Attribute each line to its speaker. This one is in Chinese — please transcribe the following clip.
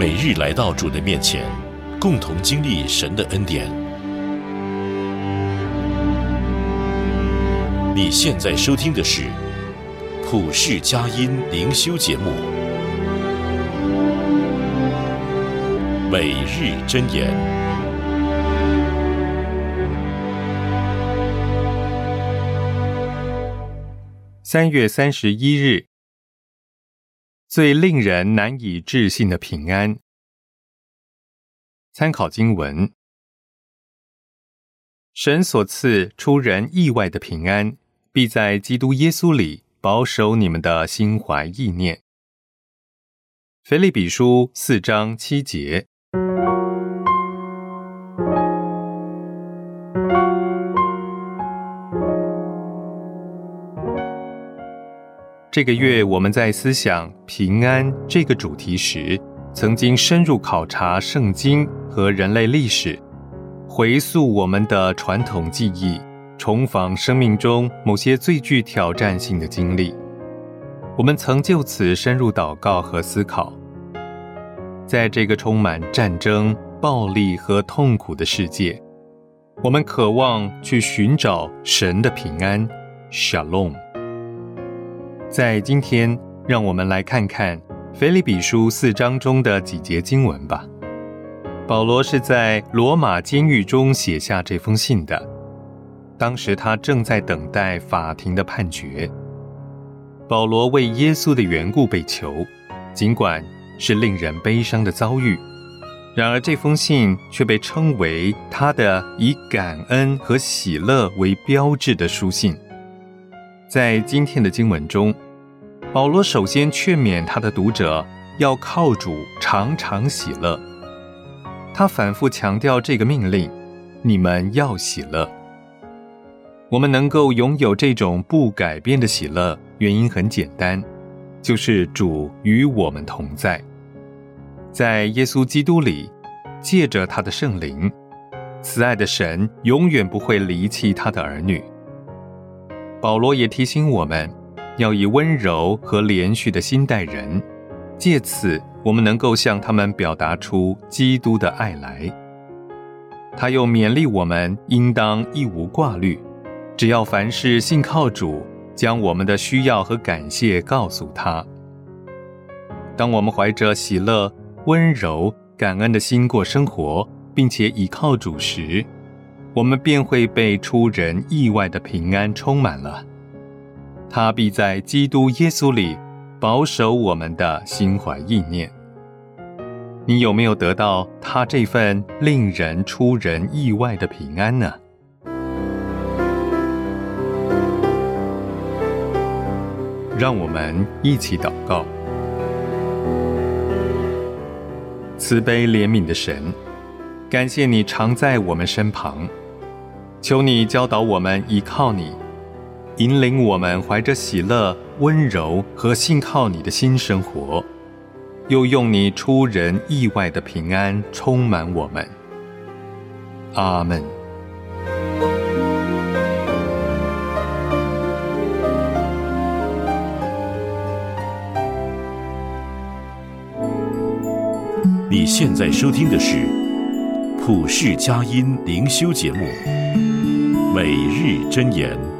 Speaker 1: 每日来到主的面前，共同经历神的恩典。你现在收听的是普世佳音灵修节目，每日箴言。
Speaker 2: 3月31日，最令人难以置信的平安。参考经文：神所赐出人意外的平安，必在基督耶稣里保守你们的心怀意念。腓立比书4章7节。这个月我们在思想平安这个主题时，曾经深入考察圣经和人类历史，回溯我们的传统记忆，重访生命中某些最具挑战性的经历。我们曾就此深入祷告和思考。在这个充满战争、暴力和痛苦的世界，我们渴望去寻找神的平安 Shalom。在今天，让我们来看看腓立比书4章中的几节经文吧。保罗是在罗马监狱中写下这封信的，当时他正在等待法庭的判决。保罗为耶稣的缘故被囚，尽管是令人悲伤的遭遇，然而这封信却被称为他的以感恩和喜乐为标志的书信。在今天的经文中，保罗首先劝勉他的读者要靠主常常喜乐。他反复强调这个命令：你们要喜乐。我们能够拥有这种不改变的喜乐，原因很简单，就是主与我们同在。在耶稣基督里，借着他的圣灵，慈爱的神永远不会离弃他的儿女。保罗也提醒我们，要以温柔和连续的心待人，借此我们能够向他们表达出基督的爱来。他又勉励我们应当一无挂虑，只要凡事信靠主，将我们的需要和感谢告诉他。当我们怀着喜乐、温柔、感恩的心过生活，并且倚靠主时，我们便会被出人意外的平安充满了。他必在基督耶稣里保守我们的心怀意念。你有没有得到他这份令人出人意外的平安呢？让我们一起祷告。慈悲怜悯的神，感谢你常在我们身旁，求你教导我们依靠你，引领我们怀着喜乐、温柔和信靠你的新生活，又用你出人意外的平安充满我们。阿们。
Speaker 1: 你现在收听的是普世佳音灵修节目，每日箴言。